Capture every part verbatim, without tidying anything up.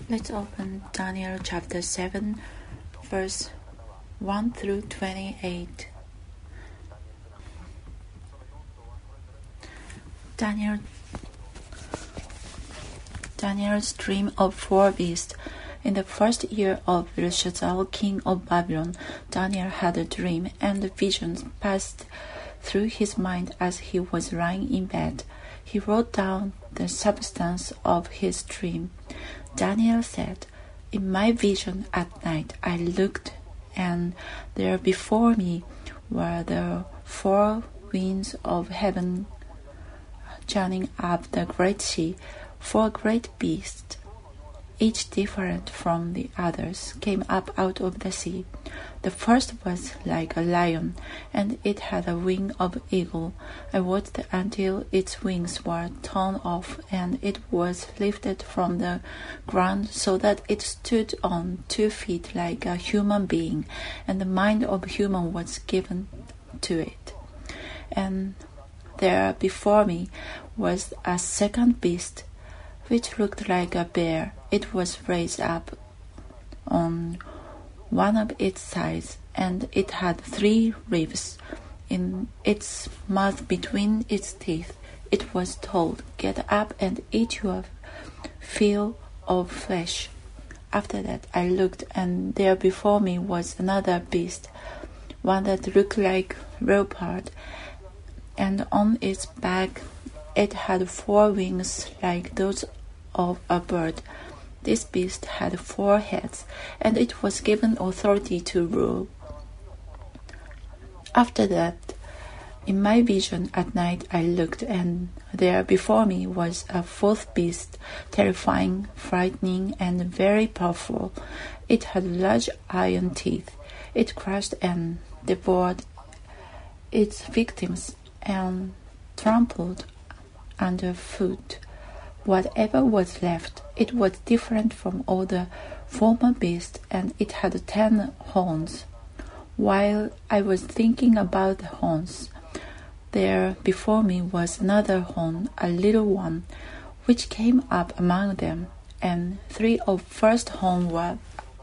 Let's open Daniel chapter seven, verse one through twenty-eight. Daniel Daniel's dream of four beasts. In the first year of Belshazzar, king of Babylon, Daniel had a dream, and the visions passed through his mind as he was lying in bed. He wrote down the substance of his dream. Daniel said, "In my vision at night I looked, and there before me were the four winds of heaven joining up the great sea. Four great beasts, each different from the others, came up out of the sea. The first was like a lion, and it had a wing of eagle. I watched until its wings were torn off, and it was lifted from the ground so that it stood on two feet like a human being, and the mind of a human was given to it. And there before me was a second beast, which looked like a bear. It was raised up on one of its sides, and it had three ribs in its mouth between its teeth. It was told, 'Get up and eat your fill of flesh.' After that I looked, and there before me was another beast, one that looked like leopard, and on its back it had four wings like those of a bird. This beast had four heads, and it was given authority to rule. After that, in my vision at night I looked, and there before me was a fourth beast, terrifying, frightening, and very powerful. It had large iron teeth. It crushed and devoured its victims and trampled underfoot whatever was left. It was different from all the former beasts, and it had ten horns. While I was thinking about the horns, there before me was another horn, a little one, which came up among them, and three of first horn were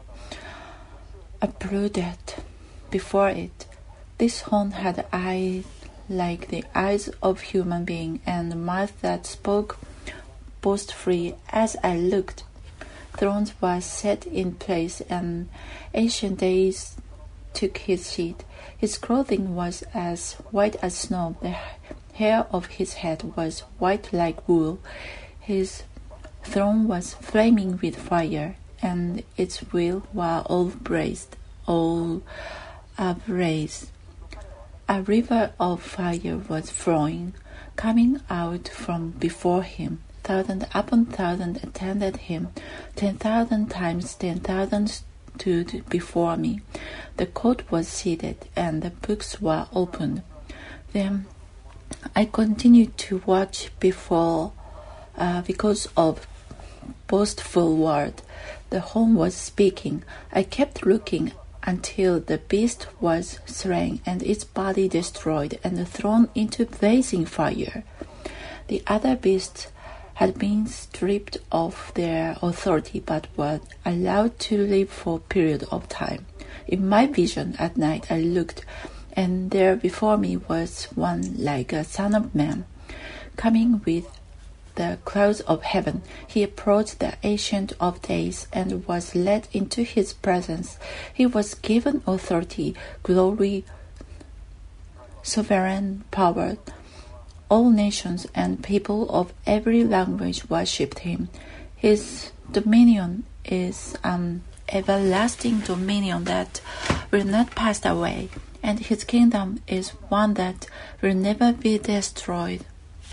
uprooted before it. This horn had eyes like the eyes of human being, and a mouth that spoke boastfully. As I looked, thrones were set in place, and ancient days took his seat. His clothing was as white as snow. The hair of his head was white like wool. His throne was flaming with fire, and its wheels were all blazed, all ablaze. A river of fire was flowing, coming out from before him. Thousand upon thousand attended him. Ten thousand times ten thousand stood before me. The court was seated, and the books were opened. Then I continued to watch before, uh, because of boastful word. The horn was speaking. I kept looking until the beast was slain, and its body destroyed, and thrown into blazing fire. The other beasts had been stripped of their authority, but were allowed to live for a period of time. In my vision at night I looked, and there before me was one like a son of man, coming with the clouds of heaven. He approached the Ancient of Days and was led into his presence. He was given authority, glory, sovereign power. All nations and people of every language worshipped him. His dominion is an everlasting dominion that will not pass away, and his kingdom is one that will never be destroyed.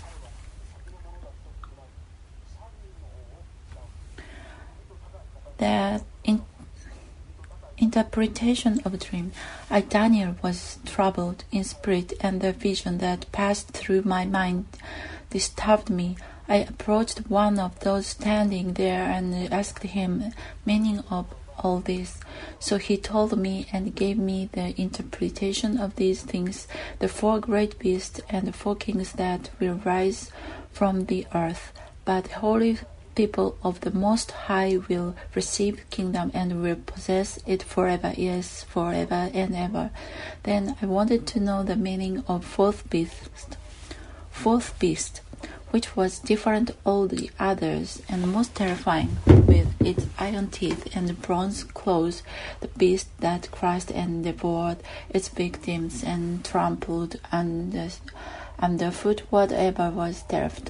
The in- interpretation of a dream. I, Daniel, was troubled in spirit, and the vision that passed through my mind disturbed me. I approached one of those standing there and asked him meaning of all this. So he told me and gave me the interpretation of these things, the four great beasts and the four kings that will rise from the earth. But holy people of the Most High will receive the kingdom and will possess it forever, yes, forever and ever. Then I wanted to know the meaning of fourth beast. Fourth beast, which was different all the others and most terrifying, with its iron teeth and bronze claws, the beast that crushed and devoured its victims and trampled under, underfoot whatever was left.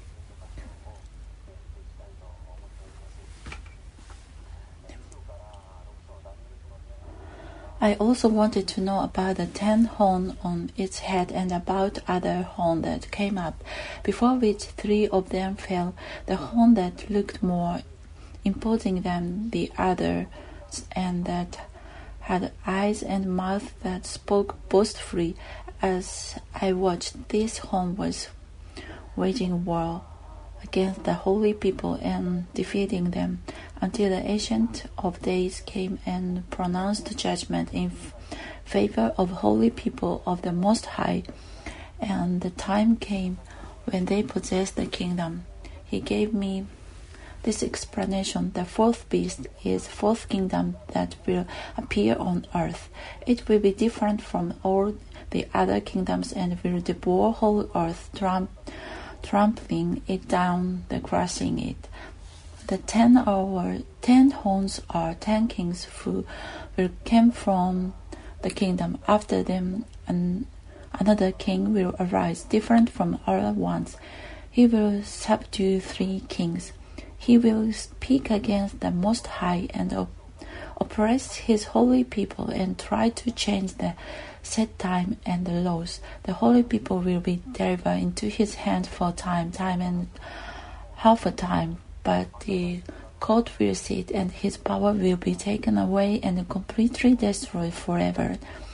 I also wanted to know about the ten horns on its head and about other horns that came up, before which three of them fell, the horn that looked more imposing than the others, and that had eyes and mouth that spoke boastfully. As I watched, this horn was waging war against the holy people and defeating them, until the Ancient of Days came and pronounced judgment in f- favor of holy people of the Most High. And the time came when they possessed the kingdom. He gave me this explanation: the fourth beast is fourth kingdom that will appear on earth. It will be different from all the other kingdoms and will devour whole earth, tram- trampling it down, the crushing it. The ten, or ten horns are ten kings who will come from the kingdom. After them, an, another king will arise, different from other ones. He will subdue three kings. He will speak against the Most High and op- oppress his holy people and try to change the set time and the laws. The holy people will be delivered into his hand for time, time and half a time. But the court will sit, and his power will be taken away and completely destroyed forever.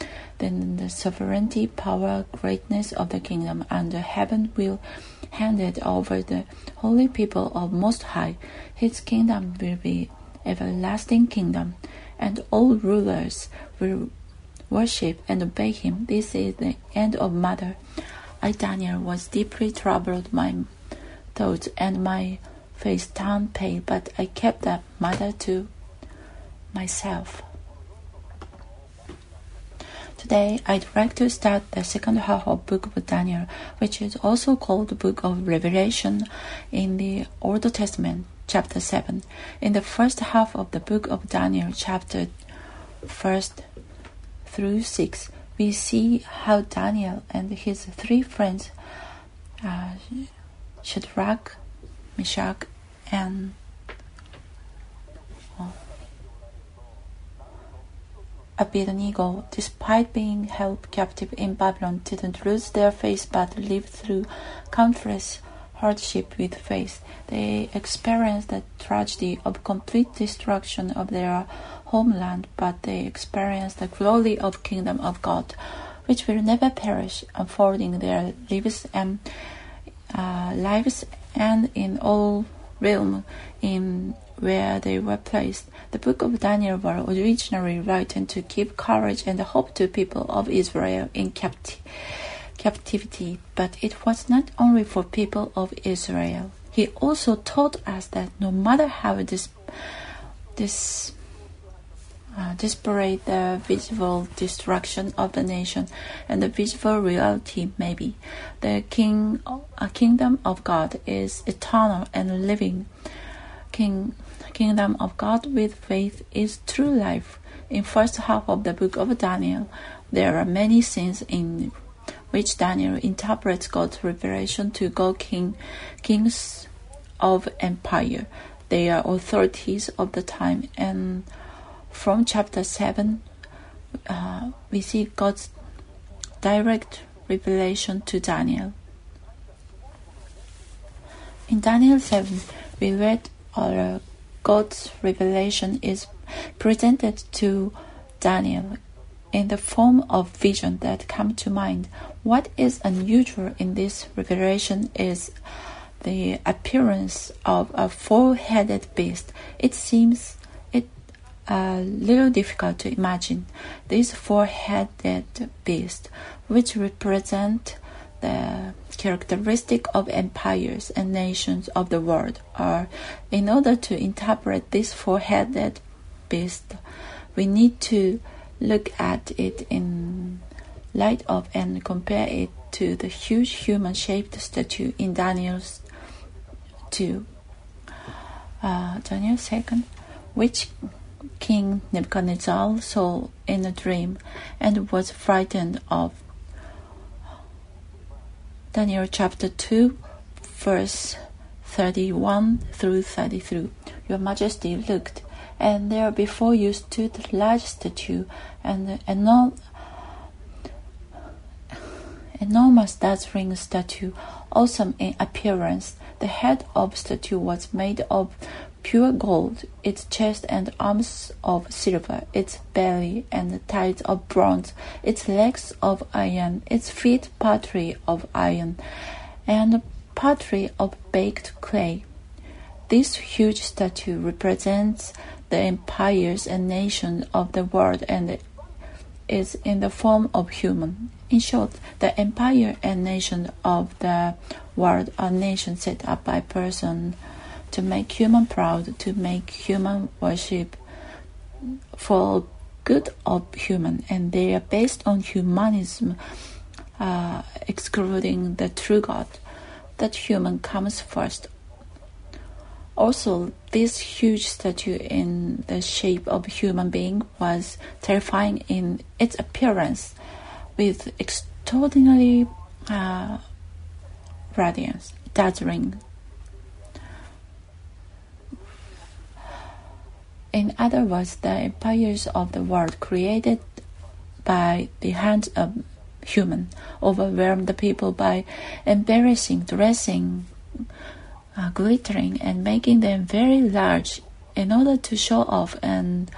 Then the sovereignty, power, greatness of the kingdom under heaven will hand it over the holy people of Most High. His kingdom will be everlasting kingdom, and all rulers will worship and obey him. This is the end of matter. I, Daniel, was deeply troubled my thoughts, and my face turned pale, but I kept that matter to myself. Today, I'd like to start the second half of Book of Daniel, which is also called the Book of Revelation in the Old Testament, chapter seven. In the first half of the Book of Daniel, chapter first through six, we see how Daniel and his three friends, uh, Shadrach, Meshach, and oh, Abednego, despite being held captive in Babylon, didn't lose their faith but lived through countless hardship with faith. They experienced the tragedy of complete destruction of their homeland, but they experienced the glory of kingdom of God, which will never perish, unfolding their lives and uh, lives and in all realm in where they were placed. The book of Daniel was originally written to give courage and hope to people of Israel in capti- captivity, but it was not only for people of Israel. He also taught us that no matter how this this Uh, disparate the visible destruction of the nation and the visible reality may be, the king, a kingdom of God is eternal and living. King, kingdom of God with faith is true life. In first half of the book of Daniel, there are many scenes in which Daniel interprets God's revelation to go king, kings of empire. They are authorities of the time, and from chapter seven, uh, we see God's direct revelation to Daniel. In Daniel seven, we read uh, God's revelation is presented to Daniel in the form of vision that come to mind. What is unusual in this revelation is the appearance of a four-headed beast. It seems a little difficult to imagine this four-headed beast, which represent the characteristic of empires and nations of the world are, in order to interpret this four-headed beast, we need to look at it in light of and compare it to the huge human-shaped statue in Daniel's two, uh, Daniel second, which King Nebuchadnezzar saw in a dream and was frightened of. Daniel chapter two, verse thirty-one through thirty-three. Your Majesty looked, and there before you stood a large statue, and an enormous dazzling statue, awesome in appearance. The head of the statue was made of pure gold, its chest and arms of silver, its belly and thighs of bronze, its legs of iron, its feet partly of iron, and partly of baked clay. This huge statue represents the empires and nations of the world and is in the form of human. In short, the empire and nation of the world are nations set up by person to make human proud, to make human worship for good of human, and they are based on humanism, uh, excluding the true God, that human comes first. Also, this huge statue in the shape of a human being was terrifying in its appearance, with extraordinary uh, radiance, dazzling. In other words, the empires of the world created by the hands of human overwhelmed the people by embarrassing, dressing, uh, glittering, and making them very large in order to show off and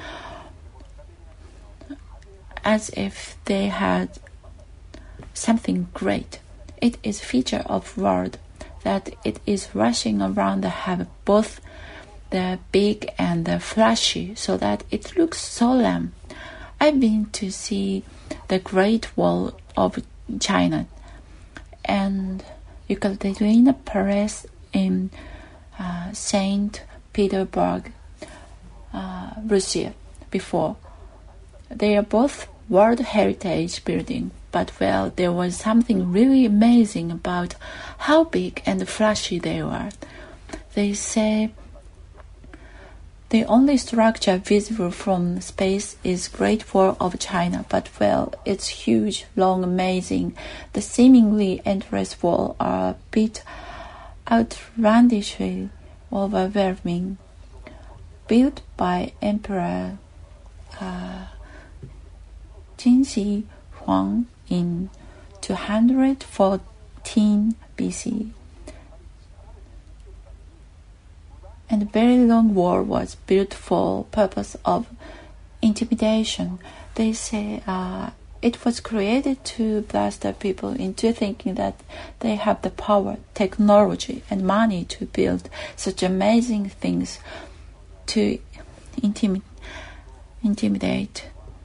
as if they had something great. It is a feature of world that it is rushing around the have both the big and the flashy, so that it looks solemn. I've been to see the Great Wall of China and Ekaterina Palace in uh, Saint Petersburg, uh, Russia before. They are both World Heritage buildings, but well, there was something really amazing about how big and flashy they were. They say the only structure visible from space is Great Wall of China, but well, it's huge, long, amazing. The seemingly endless walls are a bit outlandishly overwhelming. Built by Emperor uh, Qin Huang in two hundred fourteen B C. And a very long wall was built for purpose of intimidation. They say uh, it was created to bluster people into thinking that they have the power, technology, and money to build such amazing things to intimi- intimidate.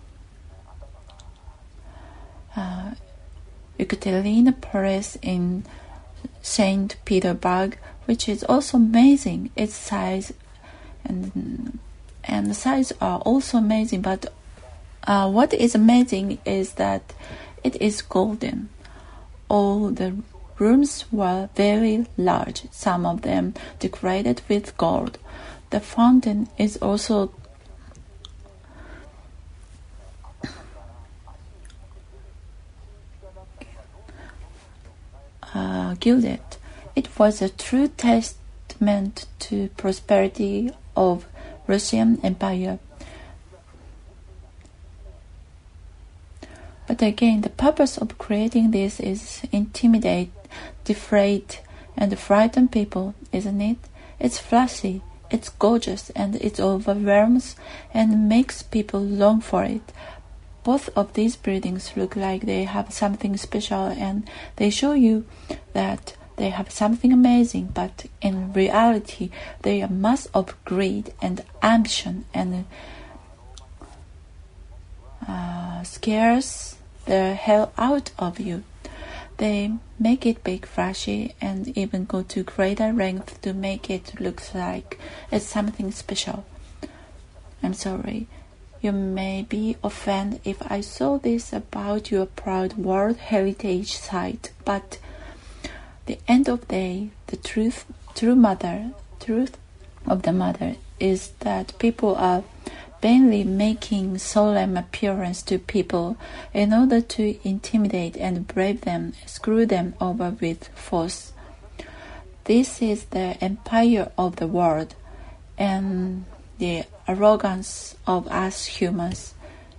Uh, Ekaterina Palace in Saint Petersburg, which is also amazing. Its size and and the size are also amazing. But uh, what is amazing is that it is golden. All the rooms were very large. Some of them decorated with gold. The fountain is also uh, gilded. It was a true testament to prosperity of Russian Empire. But again, the purpose of creating this is intimidate, deflate, and frighten people, isn't it? It's flashy, it's gorgeous, and it overwhelms and makes people long for it. Both of these buildings look like they have something special, and they show you that they have something amazing, but in reality, they are mass of greed and ambition and uh, scares the hell out of you. They make it big, flashy, and even go to greater length to make it look like it's something special. I'm sorry. You may be offended if I saw this about your proud World Heritage Site, but the end of the day, the truth, true mother, truth of the matter is that people are vainly making solemn appearance to people in order to intimidate and brave them, screw them over with force. This is the empire of the world and the arrogance of us humans.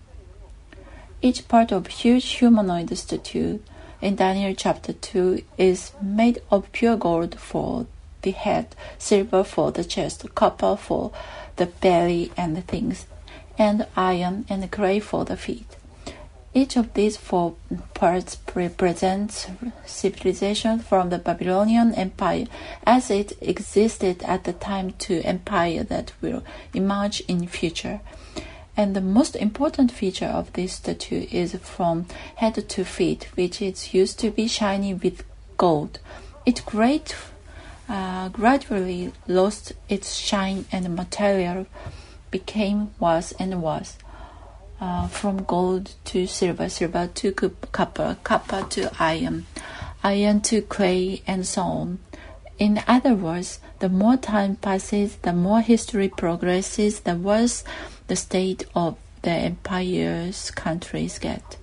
Each part of huge humanoid statue in Daniel chapter two is made of pure gold for the head, silver for the chest, copper for the belly and the things, and iron and clay for the feet. Each of these four parts represents civilization from the Babylonian Empire as it existed at the time to empire that will emerge in future. And the most important feature of this statue is from head to feet, which is used to be shiny with gold. It great, uh, gradually lost its shine and the material became worse and worse. Uh, from gold to silver, silver to copper, copper to iron, iron to clay, and so on. In other words, the more time passes, the more history progresses, the worse the state of the empire's countries get.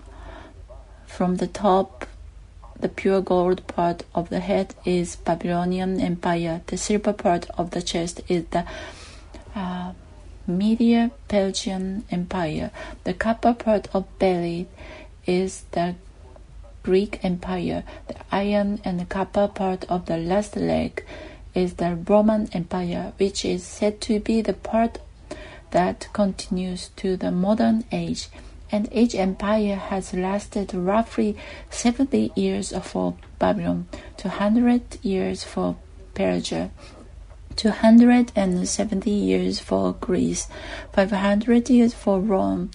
From the top, the pure gold part of the head is Babylonian Empire. The silver part of the chest is the uh, Media Persian Empire. The copper part of belly is the Greek Empire. The iron and the copper part of the last leg is the Roman Empire, which is said to be the part that continues to the modern age. And each empire has lasted roughly seventy years for Babylon, two hundred years for Persia, two hundred seventy years for Greece, five hundred years for Rome.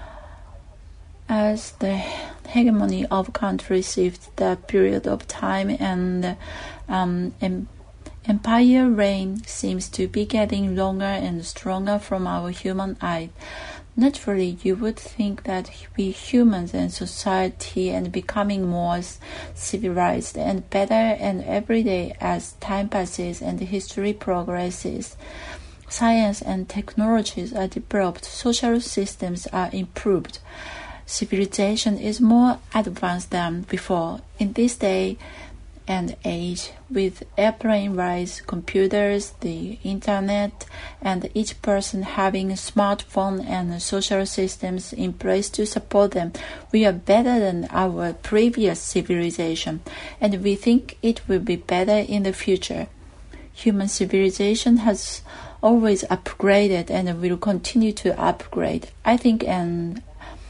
As the hegemony of countries shifts, the period of time and um, em- empire reign seems to be getting longer and stronger from our human eye. Naturally, you would think that we humans and society and becoming more civilized and better and every day as time passes and history progresses. Science and technologies are developed, social systems are improved. Civilization is more advanced than before. In this day and age, with airplane rides, computers, the internet, and each person having a smartphone and social systems in place to support them, we are better than our previous civilization, and we think it will be better in the future. Human civilization has always upgraded and will continue to upgrade. I think and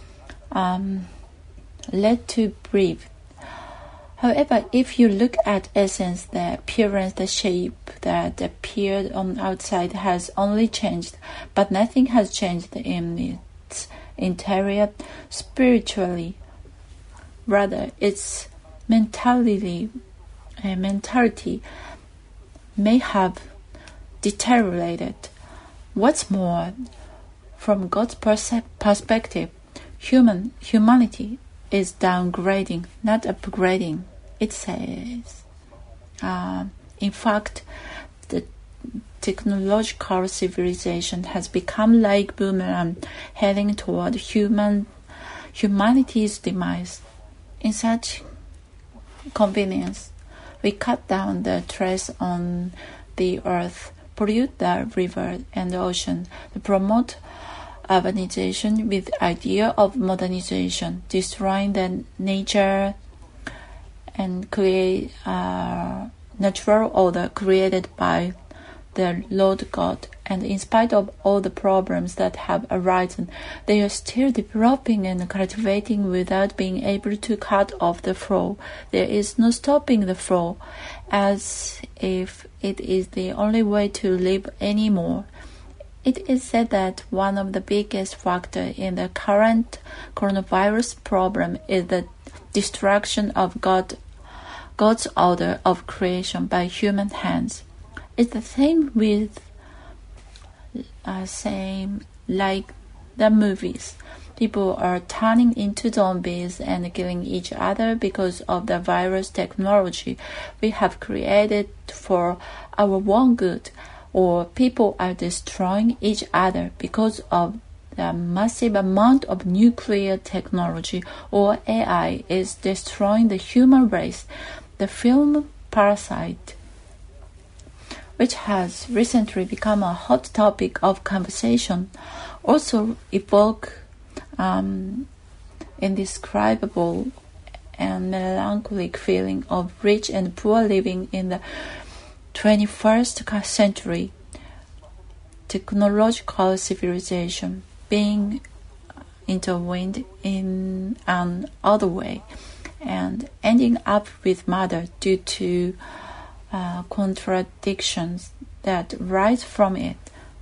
um, led to breathe. However, if you look at essence, the appearance, the shape that appeared on outside has only changed, but nothing has changed in its interior spiritually. Rather, its mentality, uh, mentality may have deteriorated. What's more, from God's perse- perspective, human humanity is downgrading, not upgrading. It says, uh, in fact, the technological civilization has become like boomerang, heading toward human humanity's demise. In such convenience, we cut down the trees on the earth, pollute the river and the ocean, to promote urbanization with the idea of modernization, destroying the nature and create a natural order created by the Lord God. And in spite of all the problems that have arisen, they are still developing and cultivating without being able to cut off the flow. There is no stopping the flow, as if it is the only way to live anymore. It is said that one of the biggest factors in the current coronavirus problem is the destruction of God, God's order of creation by human hands. It's the same with, uh, same like the movies. People are turning into zombies and killing each other because of the virus technology we have created for our own good, or people are destroying each other because of the massive amount of nuclear technology, or A I is destroying the human race. The film Parasite, which has recently become a hot topic of conversation, also evokes um, indescribable and melancholic feeling of rich and poor living in the twenty-first century. Technological civilization being intertwined in an other way and ending up with murder due to uh, contradictions that rise from it.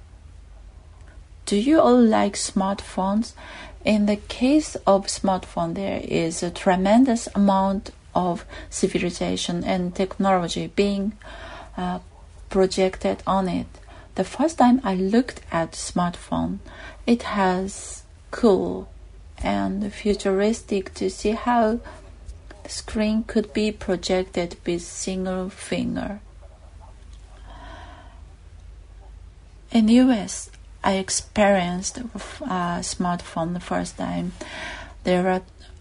Do you all like smartphones? In the case of smartphone, there is a tremendous amount of civilization and technology being uh, projected on it. The first time I looked at smartphone, it has cool and futuristic to see how the screen could be projected with single finger. In U S, I experienced a smartphone the first time. There were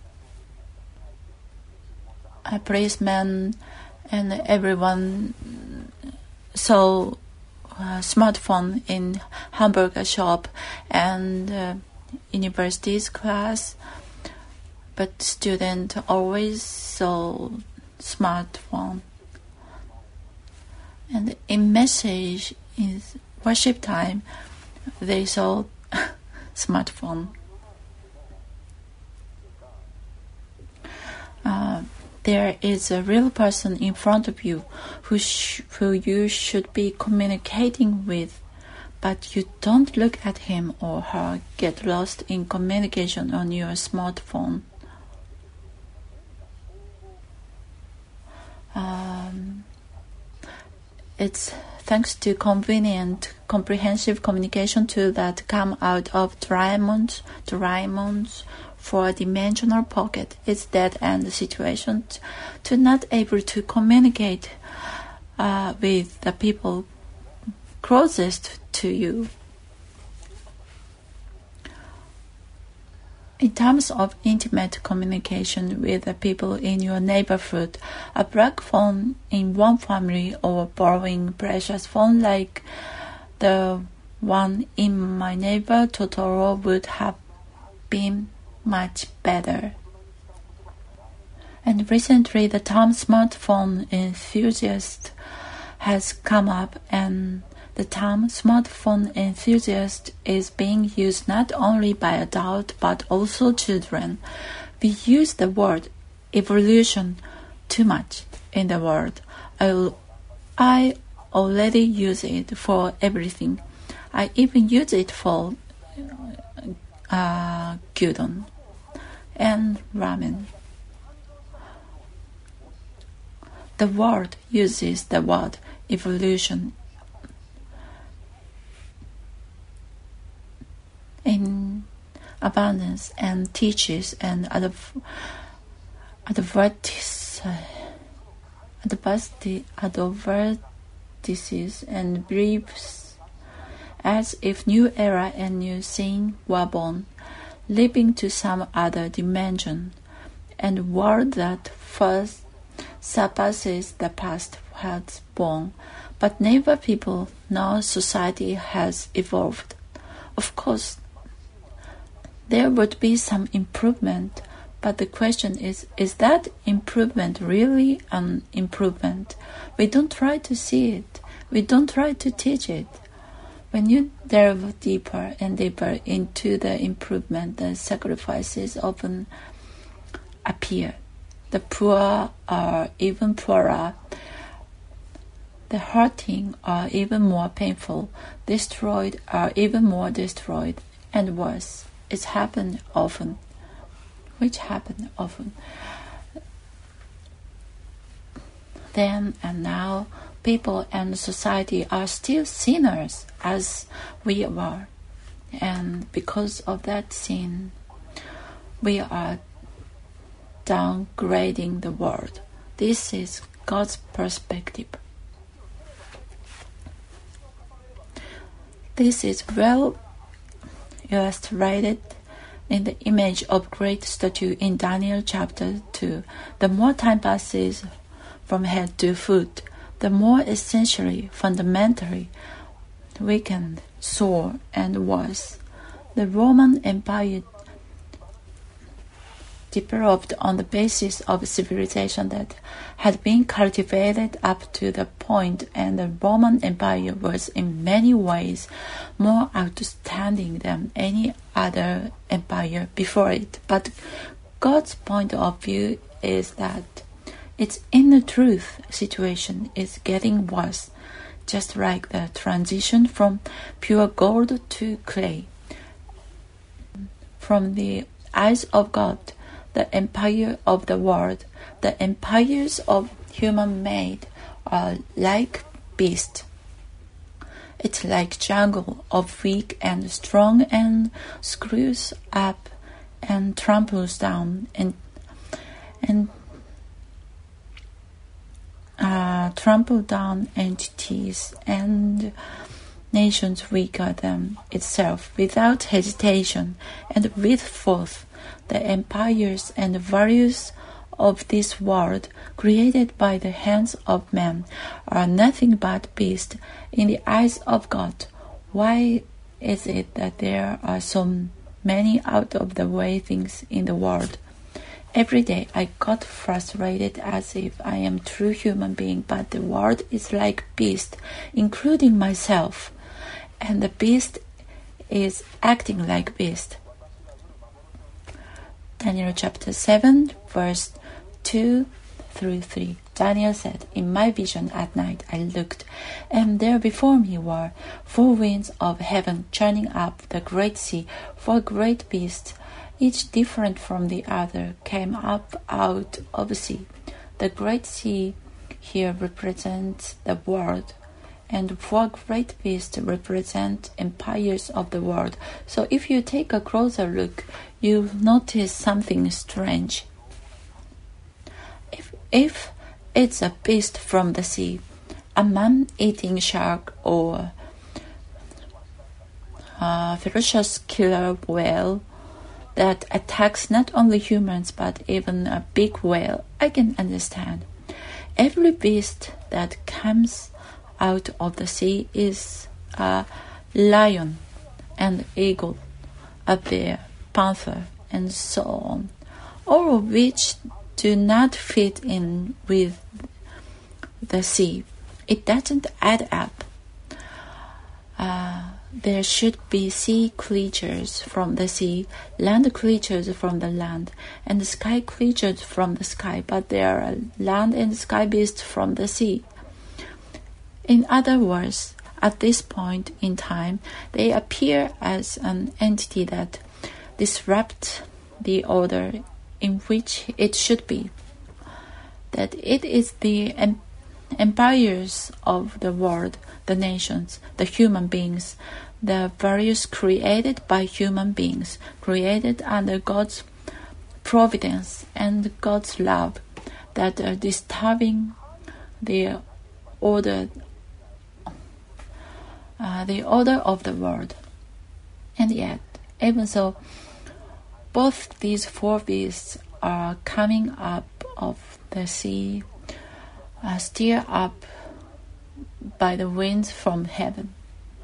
a policeman and everyone saw a smartphone in hamburger shop and uh, university's class, but student always saw smartphone. And in message in worship time, they saw smartphone. Uh, there is a real person in front of you who sh- who you should be communicating with, but you don't look at him or her, get lost in communication on your smartphone. Um, it's thanks to convenient, comprehensive communication tool that come out of Doraemon's, Doraemon's four-dimensional pocket. It's dead-end situation to not able to communicate uh, with the people closest to you. In terms of intimate communication with the people in your neighborhood, a black phone in one family or borrowing precious phone like the one in my neighbor Totoro would have been much better. And recently the term smartphone enthusiast has come up, and the term smartphone enthusiast is being used not only by adults but also children. We use the word evolution too much in the world. I, I already use it for everything. I even use it for uh, gyudon and ramen. The world uses the word evolution in abundance and teaches and adv- advertis, uh, adverti- advertises and briefs as if new era and new scene were born, leaping to some other dimension, and world that first surpasses the past has born, but never people nor society has evolved. Of course, there would be some improvement, but the question is, is that improvement really an improvement? We don't try to see it. We don't try to teach it. When you delve deeper and deeper into the improvement, the sacrifices often appear. The poor are even poorer. The hurting are even more painful. Destroyed are even more destroyed, and worse. It's happened often. Which happened often. Then and now, people and society are still sinners as we were. And because of that sin, we are downgrading the world. This is God's perspective. This is well illustrated in the image of great statue in Daniel chapter two. The more time passes from head to foot, the more essentially, fundamentally weakened, sore, and worse the Roman Empire developed on the basis of civilization that had been cultivated up to the point, and the Roman Empire was in many ways more outstanding than any other empire before it. But God's point of view is that its inner truth situation is getting worse, just like the transition from pure gold to clay. From the eyes of God, the empire of the world, the empires of human made are like beasts. It's like jungle of weak and strong and screws up and tramples down and and uh, trample down entities and nations weaker than itself without hesitation, and with forth the empires and values of this world created by the hands of man are nothing but beasts in the eyes of God. Why is it that there are so many out-of-the-way things in the world? Every day I got frustrated as if I am a true human being, but the world is like beast, including myself, and the beast is acting like beast. Daniel chapter seven, verse two through three. Daniel said, "In my vision at night I looked, and there before me were four winds of heaven churning up the great sea. Four great beasts, each different from the other, came up out of the sea." The great sea here represents the world, and four great beasts represent empires of the world. So if you take a closer look, you'll notice something strange. If, if it's a beast from the sea, a man-eating shark or a ferocious killer whale that attacks not only humans but even a big whale, I can understand. Every beast that comes out of the sea is a lion, an eagle, a bear, panther, and so on, all of which do not fit in with the sea. It doesn't add up. Uh, there should be sea creatures from the sea, land creatures from the land, and sky creatures from the sky, but there are land and sky beasts from the sea. In other words, at this point in time, they appear as an entity that disrupts the order in which it should be. That it is the em- empires of the world, the nations, the human beings, the various created by human beings, created under God's providence and God's love, that are disturbing the order Uh, the order of the world. And yet, even so, both these four beasts are coming up of the sea, uh, stirred up by the winds from heaven.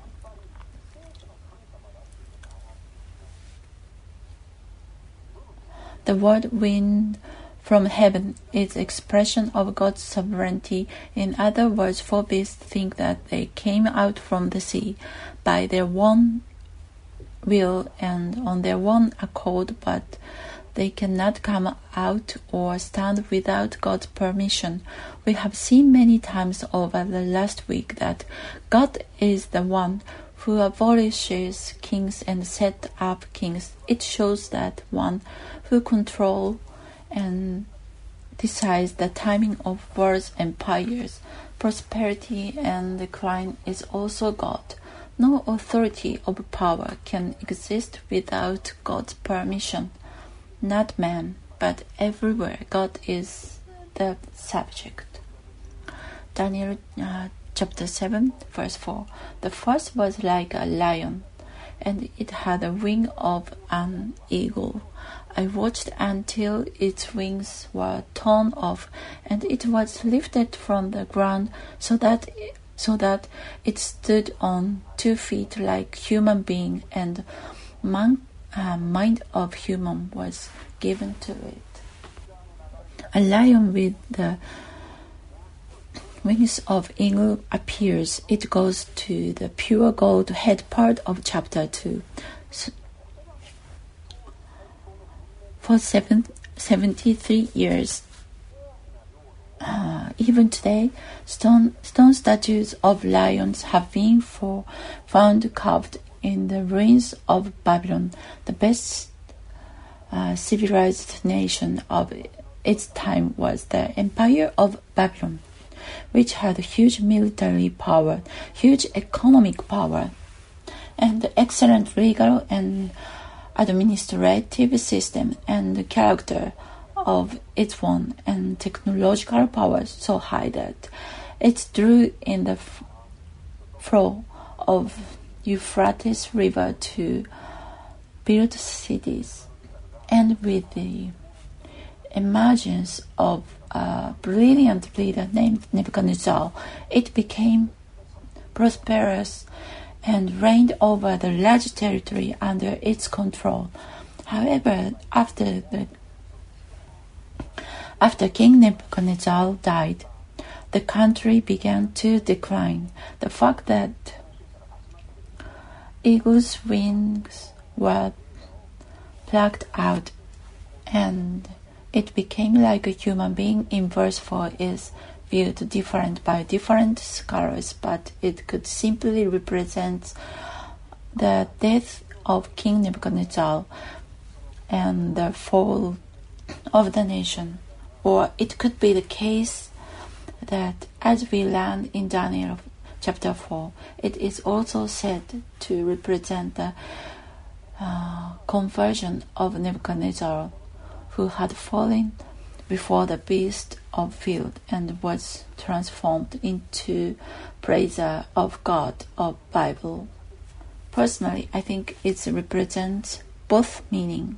The word wind from heaven is expression of God's sovereignty. In other words, four beasts think that they came out from the sea by their own will and on their own accord, but they cannot come out or stand without God's permission. We have seen many times over the last week that God is the one who abolishes kings and set up kings. It shows that one who controls and decides the timing of world's empires. Prosperity and decline is also God. No authority or power can exist without God's permission. Not man, but everywhere God is the subject. Daniel uh, chapter seven, verse four. The first was like a lion, and it had the wing of an eagle. I watched until its wings were torn off, and it was lifted from the ground so that it, so that it stood on two feet like human being, and man, uh, mind of human was given to it. A lion with the wings of eagle appears. It goes to the pure gold head part of chapter two. So, for seven, seventy-three years, uh, even today, stone, stone statues of lions have been for, found carved in the ruins of Babylon, the best uh, civilized nation of its time was the Empire of Babylon, which had huge military power, huge economic power, and excellent legal and administrative system, and the character of its own, and technological power so high that it drew in the f- flow of Euphrates River to build cities. And with the emergence of a brilliant leader named Nebuchadnezzar, it became prosperous and reigned over the large territory under its control. However, after the after King Nebuchadnezzar died, the country began to decline. The fact that eagle's wings were plucked out and it became like a human being in verse four is viewed different by different scholars, but it could simply represent the death of King Nebuchadnezzar and the fall of the nation. Or it could be the case that, as we learn in Daniel chapter four, it is also said to represent the uh, conversion of Nebuchadnezzar, who had fallen before the beast of field and was transformed into praiser of God of Bible. Personally, I think it represents both meaning.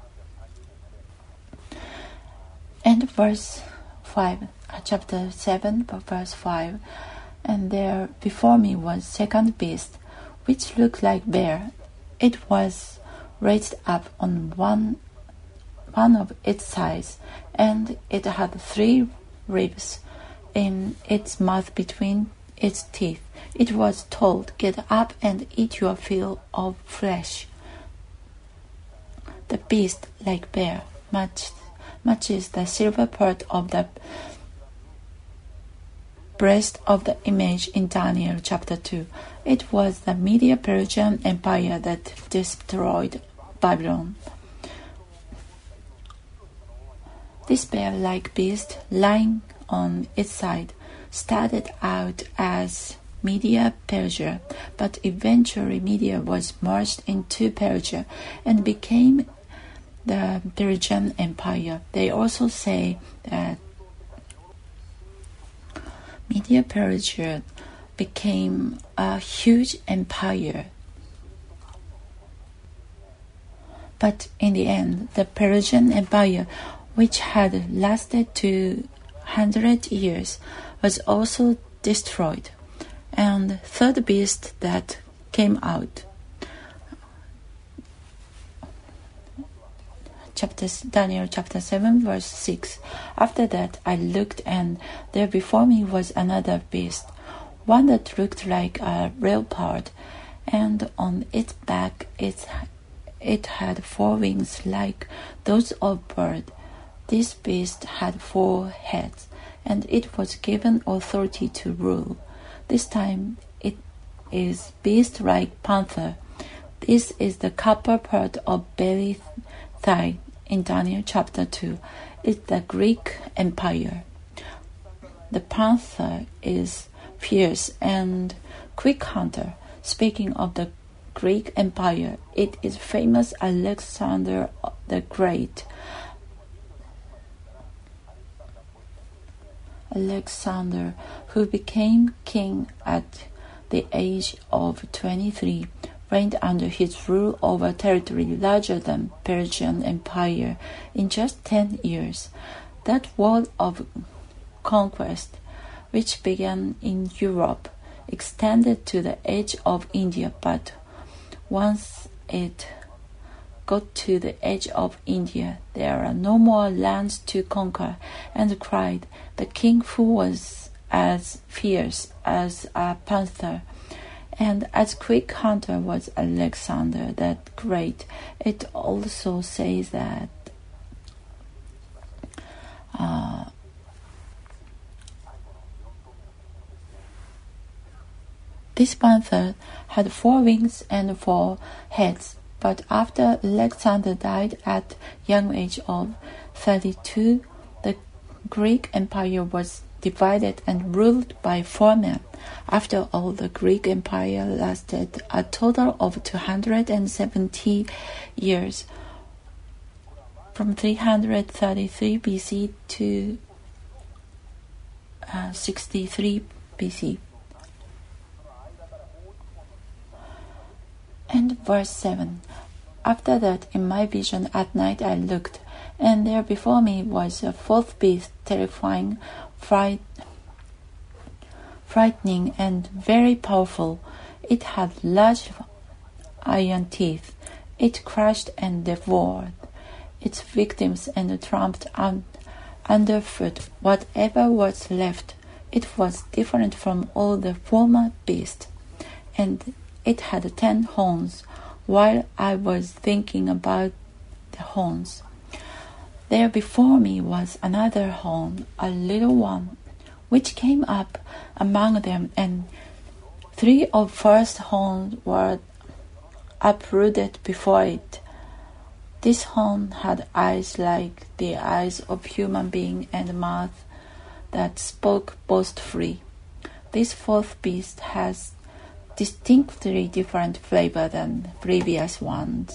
And verse five, chapter seven, verse five, and there before me was second beast, which looked like bear. It was raised up on one one of its sides, and it had three ribs in its mouth between its teeth. It was told, "Get up and eat your fill of flesh." The beast, like bear, matched, matches the silver part of the breast of the image in Daniel chapter two. It was the Medo-Persian Empire that destroyed Babylon. This bear-like beast, lying on its side, started out as Media-Persia, but eventually Media was merged into Persia and became the Persian Empire. They also say that Media-Persia became a huge empire. But in the end, the Persian Empire, which had lasted two hundred years, was also destroyed. And third beast that came out, chapter Daniel chapter seven, verse six. After that I looked, and there before me was another beast, one that looked like a leopard, and on its back it, it had four wings like those of bird. This beast had four heads, and it was given authority to rule. This time it is beast like panther. This is the upper part of belly thigh in Daniel chapter two. is the Greek Empire. The panther is fierce and quick hunter. Speaking of the Greek Empire, it is famous Alexander the Great. Alexander, who became king at the age of twenty-three, reigned under his rule over territory larger than Persian Empire in just ten years. That war of conquest, which began in Europe, extended to the edge of India, but once it got to the edge of India, there are no more lands to conquer, and cried, the king who was as fierce as a panther and as quick hunter was Alexander that Great. It also says that uh, this panther had four wings and four heads, but after Alexander died at young age of thirty-two, the Greek Empire was divided and ruled by four men. After all, the Greek Empire lasted a total of two hundred seventy years, from three hundred thirty-three B C to uh, sixty-three B C. And verse seven. After that, in my vision at night I looked, and there before me was a fourth beast, terrifying, fright, frightening, and very powerful. It had large iron teeth. It crushed and devoured its victims and trampled un- underfoot whatever was left. It was different from all the former beasts, and it had ten horns. While I was thinking about the horns, there before me was another horn, a little one, which came up among them, and three of first horns were uprooted before it. This horn had eyes like the eyes of human being and a mouth that spoke boastfully. This fourth beast has distinctly different flavor than previous ones.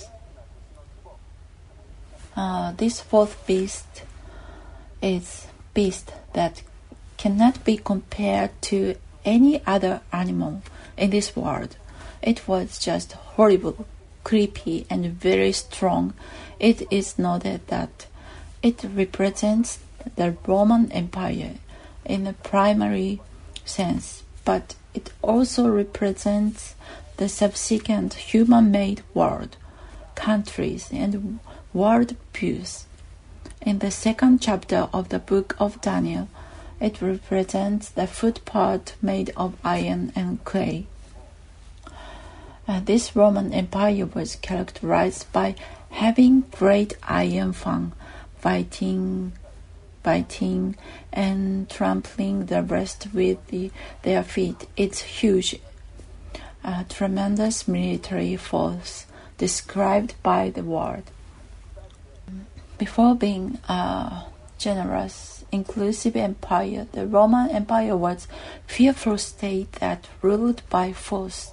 Uh, this fourth beast is beast that cannot be compared to any other animal in this world. It was just horrible, creepy, and very strong. It is noted that it represents the Roman Empire in a primary sense, but it also represents the subsequent human-made world, countries, and world views. In the second chapter of the book of Daniel, it represents the footpath made of iron and clay. Uh, this Roman Empire was characterized by having great iron fang, fighting biting and trampling the rest with the, their feet. It's huge, a tremendous military force described by the word. Before being a generous, inclusive empire, the Roman Empire was a fearful state that ruled by force.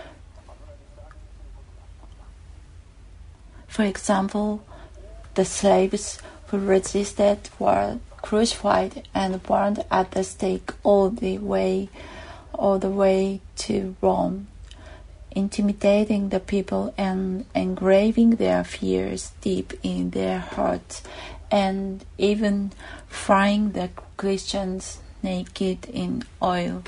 For example, the slaves who resisted were crucified and burned at the stake all the way, all the way to Rome, intimidating the people and engraving their fears deep in their hearts, and even frying the Christians naked in oil.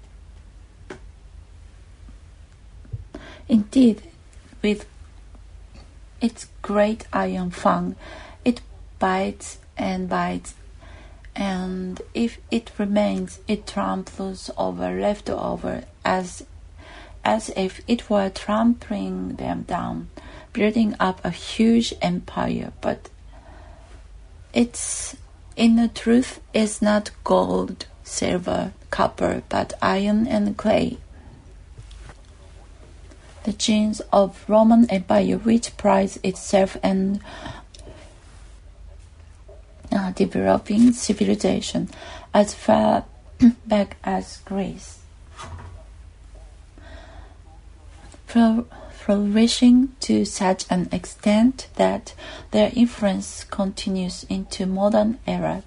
Indeed, with its great iron fang, it bites and bites, and if it remains, it tramples over leftover as as if it were trampling them down, building up a huge empire. But its inner truth is not gold, silver, copper, but iron and clay. The genes of Roman Empire, which prides itself and uh, developing civilization as far back as Greece, flourishing to such an extent that their influence continues into modern era.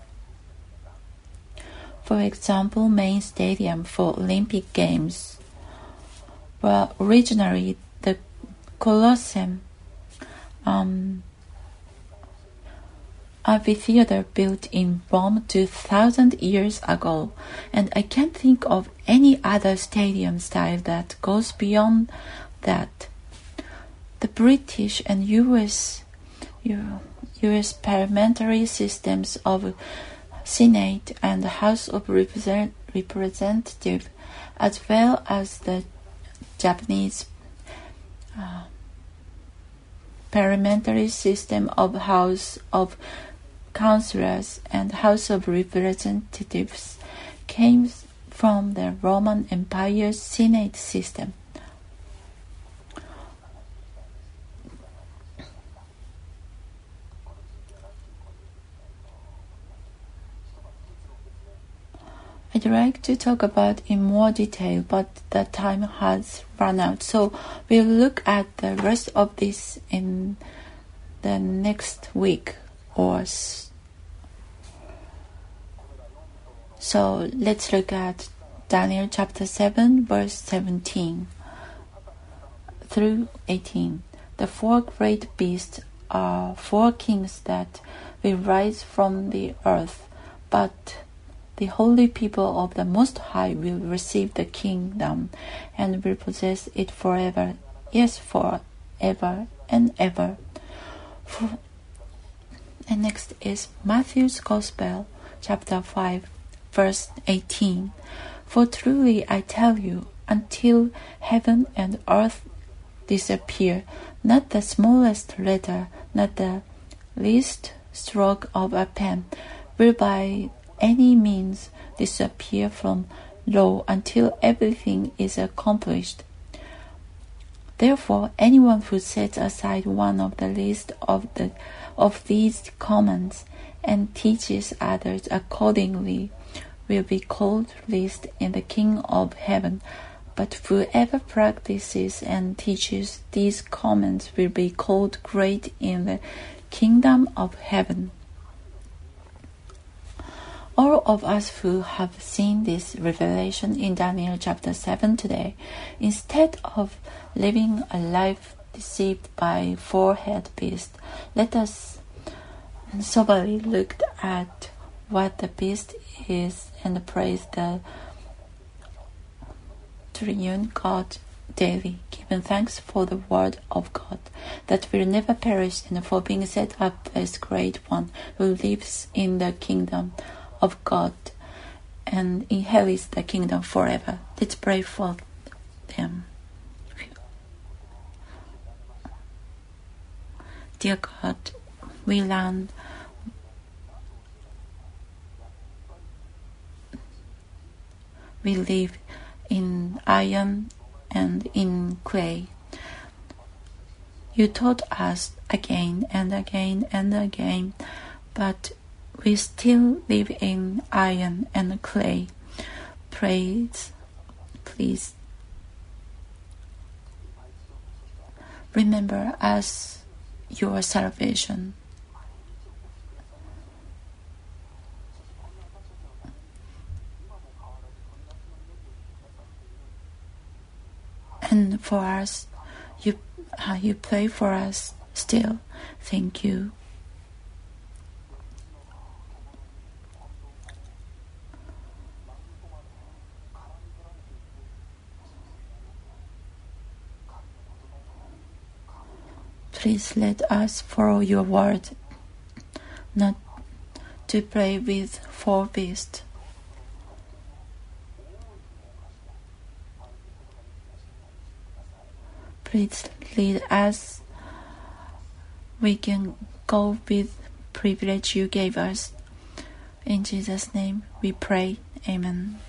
For example, main stadium for Olympic Games were originally the Colosseum, um, amphitheater built in Rome two thousand years ago, and I can't think of any other stadium style that goes beyond that. The British and U S U S parliamentary systems of Senate and House of Represent- Representatives, as well as the Japanese uh, parliamentary system of House of Councillors and House of Representatives, came from the Roman Empire's Senate system. I'd like to talk about in more detail, but the time has run out, so we'll look at the rest of this in the next week or so. So let's look at Daniel chapter seven, verse seventeen through eighteen. The four great beasts are four kings that will rise from the earth, but the holy people of the Most High will receive the kingdom and will possess it forever, yes, forever and ever. For, and next is Matthew's Gospel, chapter five, verse eighteen. For truly I tell you, until heaven and earth disappear, not the smallest letter, not the least stroke of a pen, will by any means disappear from law until everything is accomplished. Therefore, anyone who sets aside one of the least of the of these commands and teaches others accordingly will be called least in the kingdom of heaven. But whoever practices and teaches these commands will be called great in the kingdom of heaven. All of us who have seen this revelation in Daniel chapter seven today, instead of living a life deceived by four-head beast, let us soberly look at what the beast is and praise the triune God daily, giving thanks for the word of God that will never perish, and for being set up as great one who lives in the kingdom of God and inherits the kingdom forever. Let's pray for them. Dear God, we learn we live in iron and in clay. You taught us again and again and again, but we still live in iron and clay. Praise, please remember us your salvation. And for us, you, uh, you pray for us still. Thank you. Please let us follow your word, not to play with four beasts. Please lead us. We can go with privilege you gave us. In Jesus' name we pray. Amen.